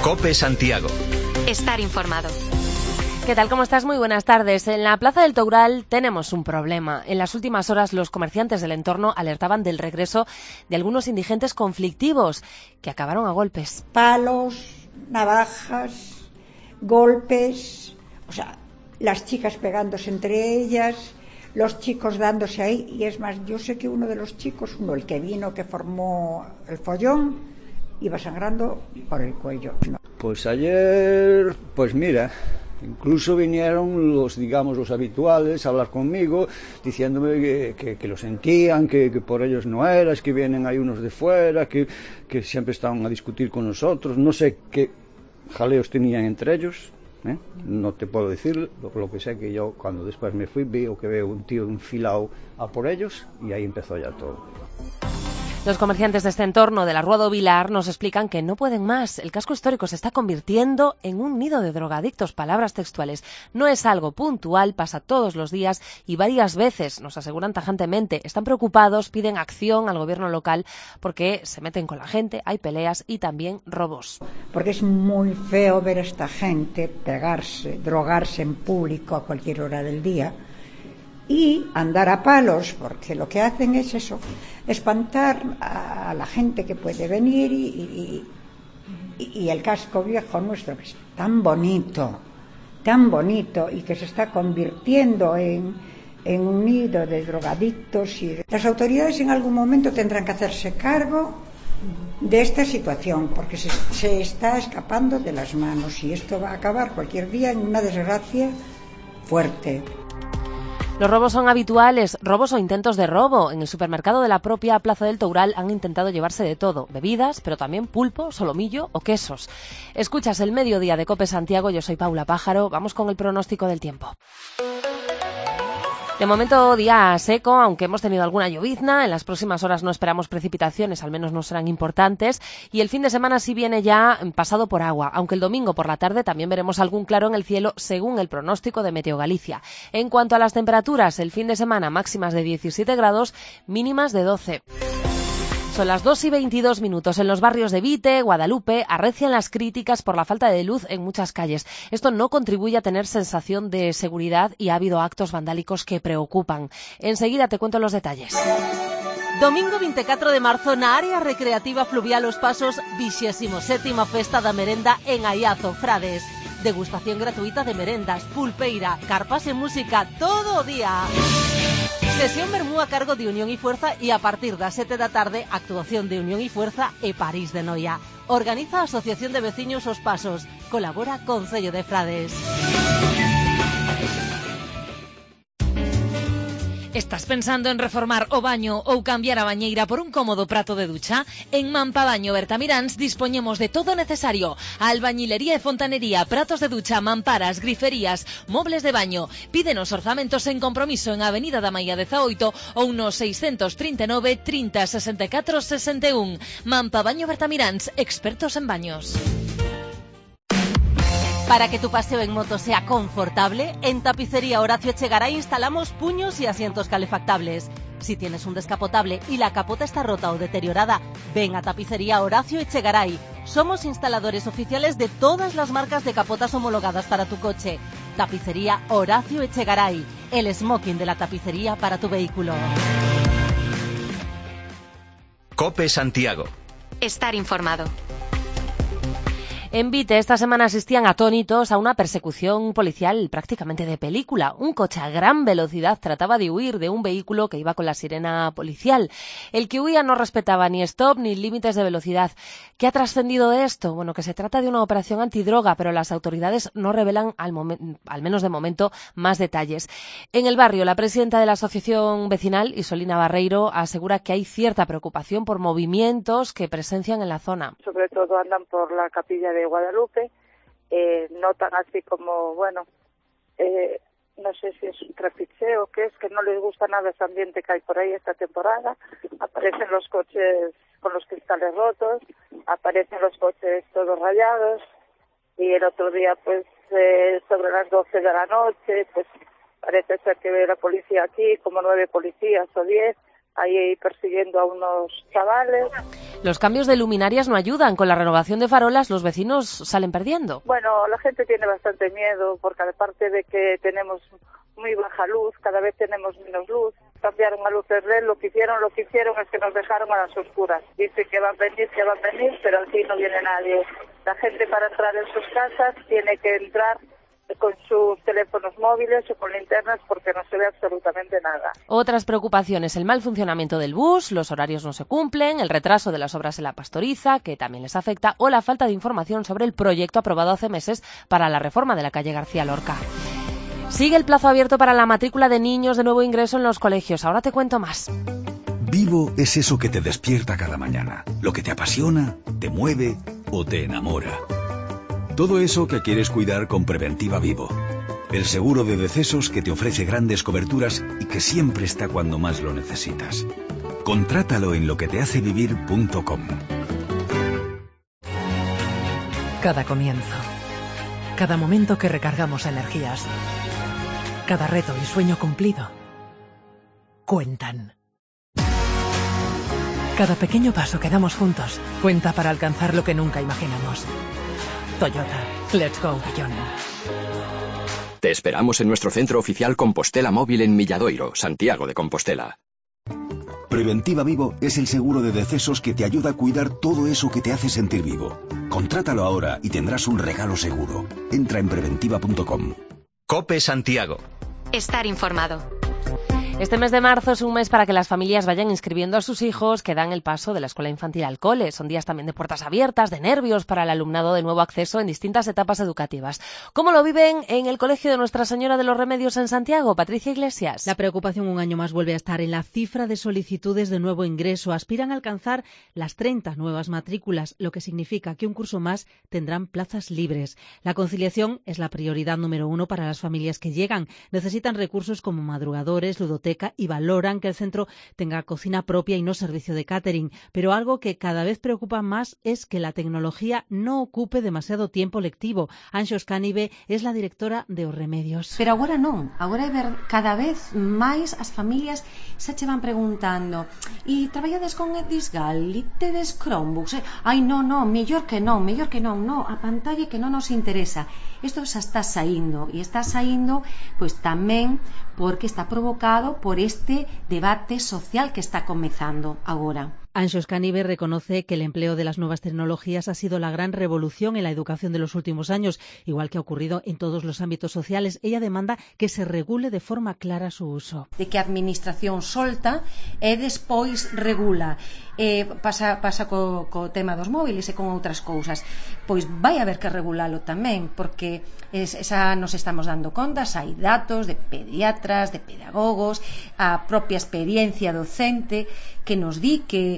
COPE Santiago. Estar informado. ¿Qué tal? ¿Cómo estás? Muy buenas tardes. En la Plaza del Toural tenemos un problema. En las últimas horas los comerciantes del entorno alertaban del regreso de algunos indigentes conflictivos que acabaron a golpes. Palos, navajas, golpes, o sea, las chicas pegándose entre ellas, los chicos dándose ahí. Y es más, yo sé que uno de los chicos, el que vino, que formó el follón, iba sangrando por el cuello. Pues ayer, mira, incluso vinieron los habituales a hablar conmigo, diciéndome que lo sentían, que por ellos no era, es que vienen ahí unos de fuera, que siempre estaban a discutir con nosotros, no sé qué jaleos tenían entre ellos, no te puedo decir, lo que sé que yo cuando después me fui veo un tío enfilado a por ellos y ahí empezó ya todo. Los comerciantes de este entorno de la Rua do Vilar nos explican que no pueden más. El casco histórico se está convirtiendo en un nido de drogadictos, palabras textuales. No es algo puntual, pasa todos los días y varias veces, nos aseguran tajantemente. Están preocupados, piden acción al gobierno local porque se meten con la gente, hay peleas y también robos. Porque es muy feo ver a esta gente pegarse, drogarse en público a cualquier hora del día y andar a palos, porque lo que hacen es eso, espantar a la gente que puede venir y el casco viejo nuestro, que es tan bonito y que se está convirtiendo en un nido de drogadictos. Y las autoridades en algún momento tendrán que hacerse cargo de esta situación, porque se está escapando de las manos y esto va a acabar cualquier día en una desgracia fuerte. Los robos son habituales, robos o intentos de robo. En el supermercado de la propia Plaza del Toural han intentado llevarse de todo, bebidas, pero también pulpo, solomillo o quesos. Escuchas el mediodía de COPE Santiago, yo soy Paula Pájaro, vamos con el pronóstico del tiempo. De momento día seco, aunque hemos tenido alguna llovizna. En las próximas horas no esperamos precipitaciones, al menos no serán importantes. Y el fin de semana sí viene ya pasado por agua, aunque el domingo por la tarde también veremos algún claro en el cielo según el pronóstico de Meteo Galicia. En cuanto a las temperaturas, el fin de semana máximas de 17 grados, mínimas de 12. Son las 2:22 en los barrios de Vite, Guadalupe, arrecian las críticas por la falta de luz en muchas calles. Esto no contribuye a tener sensación de seguridad y ha habido actos vandálicos que preocupan. Enseguida te cuento los detalles. Domingo 24 de marzo na área recreativa fluvial Os Pasos, 27ª Festa da Merenda en Aiazo, Frades. Degustación gratuita de merendas, pulpeira, carpas e música todo o día. Sesión vermú a cargo de Unión y Fuerza y a partir das 7 da tarde actuación de Unión y Fuerza e París de Noia. Organiza a Asociación de Veciños Os Pasos. Colabora Concello de Frades. ¿Estás pensando en reformar o baño ou cambiar a bañeira por un cómodo prato de ducha? En Mampabaño Bertamiráns dispoñemos de todo necesario. Albañilería e fontanería, pratos de ducha, mamparas, griferías, mobles de baño. Pídenos orzamentos en compromiso en Avenida da Maia 18 ou no 639 30 64 61. Mampabaño Bertamiráns, expertos en baños. Para que tu paseo en moto sea confortable, en Tapicería Horacio Echegaray instalamos puños y asientos calefactables. Si tienes un descapotable y la capota está rota o deteriorada, ven a Tapicería Horacio Echegaray. Somos instaladores oficiales de todas las marcas de capotas homologadas para tu coche. Tapicería Horacio Echegaray, el smoking de la tapicería para tu vehículo. COPE Santiago. Estar informado. En Vite esta semana asistían atónitos a una persecución policial prácticamente de película. Un coche a gran velocidad trataba de huir de un vehículo que iba con la sirena policial. El que huía no respetaba ni stop ni límites de velocidad. ¿Qué ha trascendido de esto? Bueno, que se trata de una operación antidroga, pero las autoridades no revelan, al menos de momento, más detalles. En el barrio, la presidenta de la asociación vecinal, Isolina Barreiro, asegura que hay cierta preocupación por movimientos que presencian en la zona. Sobre todo andan por la capilla de Guadalupe, notan así como, no sé si es un trapicheo o qué es, que no les gusta nada ese ambiente que hay por ahí esta temporada. Aparecen los coches con los cristales rotos, aparecen los coches todos rayados, y el otro día, sobre las 12 de la noche, parece ser que ve la policía aquí, como 9 policías o 10, ahí persiguiendo a unos chavales. Los cambios de luminarias no ayudan. Con la renovación de farolas los vecinos salen perdiendo. Bueno, la gente tiene bastante miedo porque aparte de que tenemos muy baja luz, cada vez tenemos menos luz. Cambiaron a luces LED, lo que hicieron es que nos dejaron a las oscuras. Dicen que van a venir, pero aquí no viene nadie. La gente para entrar en sus casas tiene que entrar con sus teléfonos móviles o con linternas porque no se ve absolutamente nada. Otras preocupaciones, el mal funcionamiento del bus, los horarios no se cumplen, el retraso de las obras en la Pastoriza, que también les afecta, o la falta de información sobre el proyecto aprobado hace meses para la reforma de la calle García Lorca. Sigue el plazo abierto para la matrícula de niños de nuevo ingreso en los colegios. Ahora te cuento más. Vivo es eso que te despierta cada mañana, lo que te apasiona, te mueve o te enamora. Todo eso que quieres cuidar con Preventiva Vivo. El seguro de decesos que te ofrece grandes coberturas y que siempre está cuando más lo necesitas. Contrátalo en loquetehacevivir.com. Cada comienzo. Cada momento que recargamos energías. Cada reto y sueño cumplido. Cuentan. Cada pequeño paso que damos juntos cuenta para alcanzar lo que nunca imaginamos. Toyota, let's go beyond. Te esperamos en nuestro centro oficial Compostela Móvil en Milladoiro, Santiago de Compostela. Preventiva Vivo es el seguro de decesos que te ayuda a cuidar todo eso que te hace sentir vivo. Contrátalo ahora y tendrás un regalo seguro. Entra en preventiva.com. COPE Santiago. Estar informado. Este mes de marzo es un mes para que las familias vayan inscribiendo a sus hijos que dan el paso de la escuela infantil al cole. Son días también de puertas abiertas, de nervios para el alumnado de nuevo acceso en distintas etapas educativas. ¿Cómo lo viven en el Colegio de Nuestra Señora de los Remedios en Santiago? Patricia Iglesias. La preocupación un año más vuelve a estar en la cifra de solicitudes de nuevo ingreso. Aspiran a alcanzar las 30 nuevas matrículas, lo que significa que un curso más tendrán plazas libres. La conciliación es la prioridad número 1 para las familias que llegan. Necesitan recursos como madrugadores, ludoteca y valoran que el centro tenga cocina propia y no servicio de catering. Pero algo que cada vez preocupa más es que la tecnología no ocupe demasiado tiempo lectivo. Anxos Cánive es la directora de Os Remedios. Pero agora non. Agora é ver cada vez máis as familias xa che van preguntando e traballades con Edisgal e tedes Chromebooks? Ai, non, mellor que non, a pantalla que non nos interesa. Isto xa está saindo e está saindo pois tamén porque está provocado por este debate social que está comezando agora. Anxos Cánive reconoce que el empleo de las nuevas tecnologías ha sido la gran revolución en la educación de los últimos años, igual que ha ocurrido en todos los ámbitos sociales. Ella demanda que se regule de forma clara su uso. De que a administración solta e despois regula. Pasa co tema dos móviles e con outras cousas. Pois vai haber que regulalo tamén, porque xa nos estamos dando contas, hai datos de pediatras, de pedagogos, a propia experiencia docente que nos di que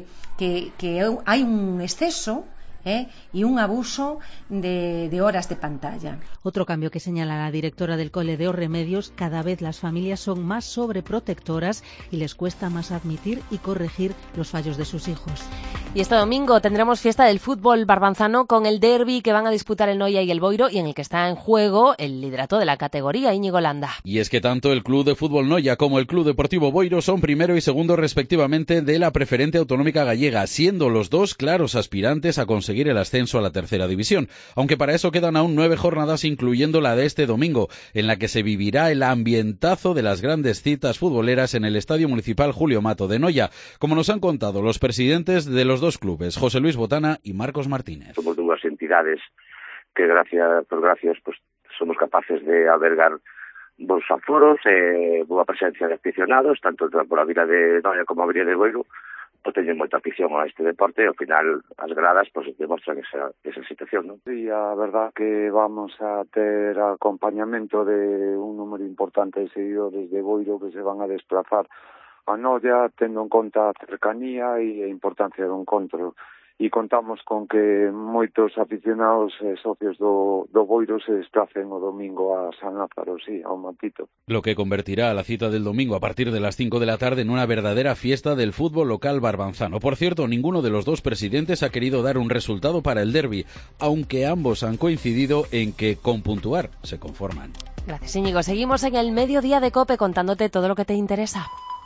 hai un exceso y un abuso de horas de pantalla. Otro cambio que señala la directora del Cole de Os Remedios: cada vez las familias son más sobreprotectoras y les cuesta más admitir y corregir los fallos de sus hijos. Y este domingo tendremos fiesta del fútbol barbanzano con el derbi que van a disputar el Noia y el Boiro, y en el que está en juego el liderato de la categoría, Íñigo Landa. Y es que tanto el Club de Fútbol Noia como el Club Deportivo Boiro son primero y segundo respectivamente de la preferente autonómica gallega, siendo los dos claros aspirantes a conseguir el ascenso a la tercera división, aunque para eso quedan aún 9 jornadas, incluyendo la de este domingo, en la que se vivirá el ambientazo de las grandes citas futboleras en el Estadio Municipal Julio Mato de Noia, como nos han contado los presidentes de los dos clubes, José Luis Botana y Marcos Martínez. Somos dúas entidades que gracias pues somos capaces de albergar bons aforos, boa presencia de aficionados, tanto por a vila de Noia como a vila de Boiro. Teñen moita afición a este deporte e ao final as gradas pues demostran esa situación, ¿no? Sí, a verdad que vamos a ter acompañamento de un número importante de seguidores de Boiro que se van a desplazar a Noia, tendo en conta a cercanía e a importancia do encontro. E contamos con que moitos aficionados e socios do Boiro se desplacen o domingo a San Lázaro, sí, ao Matito. Lo que convertirá a la cita del domingo a partir de las 5 de la tarde en una verdadera fiesta del fútbol local barbanzano. Por cierto, ninguno de los dos presidentes ha querido dar un resultado para el derbi, aunque ambos han coincidido en que con puntuar se conforman. Gracias, Íñigo. Seguimos en el mediodía de COPE contándote todo lo que te interesa.